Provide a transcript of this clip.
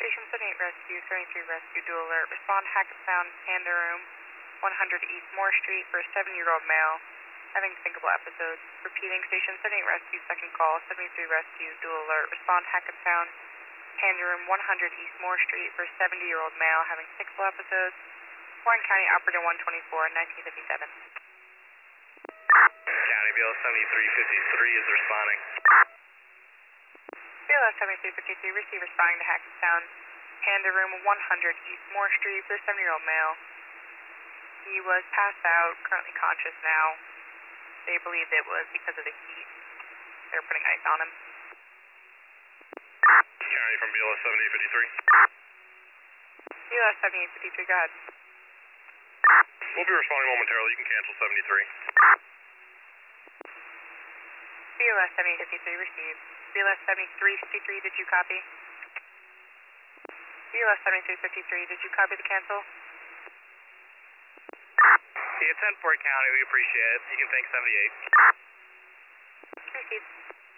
Station 78 Rescue, 73 Rescue, dual alert. Respond Hackettstown, Panda Room, 100 East Moore Street for a 7-year-old male having syncopal episodes. Repeating, Station 78 Rescue, second call, 73 Rescue, dual alert. Respond Hackettstown, Panda Room, 100 East Moore Street for a 70-year-old male having syncopal episodes. Warren County Operator 124, 1957. County BLS 7353 is responding. BLS 7353, receive responding to Hackettstown, Panda Room, 100 East Moore Street for a 70-year-old male. He was passed out, currently conscious now. They believe it was because of the heat. They're putting ice on him. County from BLS 7853. BLS 7853, go ahead. We'll be responding momentarily. You can cancel 73. BLS 7853, received. BLS 7353, did you copy? BLS 7353, did you copy the cancel? Yeah, 10-4 County, we appreciate it. You can thank 78. Received.